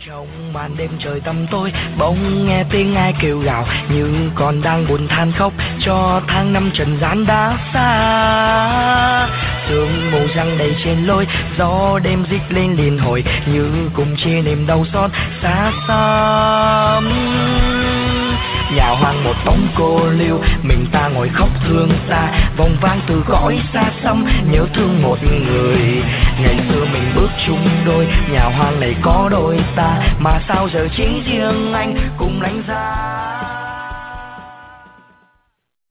Trong màn đêm trời tăm tối, bỗng nghe tiếng ai kêu gào, như còn đang buồn than khóc cho tháng năm trần gian đã xa. Sương mù giăng đầy trên lối, gió đêm rít lên liền hồi, như cùng chia niềm đau xót xa xăm. Nhà hoang một bóng cô liêu, mình ta ngồi khóc thương xa, vòng vang từ cõi xa xăm, nhớ thương một người. Ngày xưa mình bước chung đôi, nhà hoang này có đôi ta, mà sao giờ chỉ riêng anh cùng lánh ra.